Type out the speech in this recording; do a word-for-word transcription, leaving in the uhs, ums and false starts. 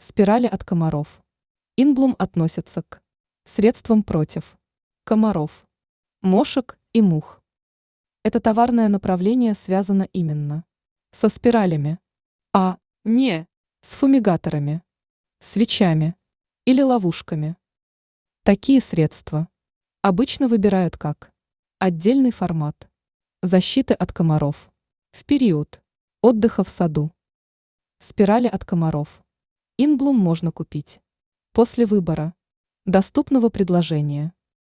Спирали от комаров. Инблум относится к средствам против комаров, мошек и мух. Это товарное направление связано именно со спиралями, а не с фумигаторами, свечами или ловушками. Такие средства обычно выбирают как отдельный формат защиты от комаров в период отдыха в саду. Спирали от комаров. Инблум можно купить после выбора доступного предложения.